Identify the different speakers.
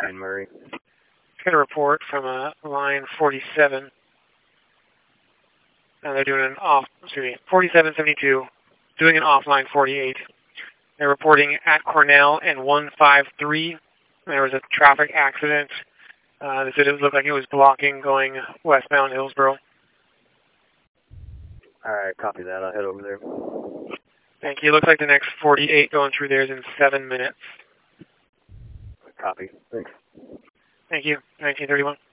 Speaker 1: 9 Murray.
Speaker 2: Got a report from line 47. They're doing an 4772, doing an off line 48. They're reporting at Cornell and 153. There was a traffic accident. They said it looked like it was blocking going westbound Hillsboro.
Speaker 1: All right, copy that. I'll head over there.
Speaker 2: Thank you. Looks like the next 48 going through there is in 7 minutes.
Speaker 1: Copy. Thanks.
Speaker 2: Thank you. 1931.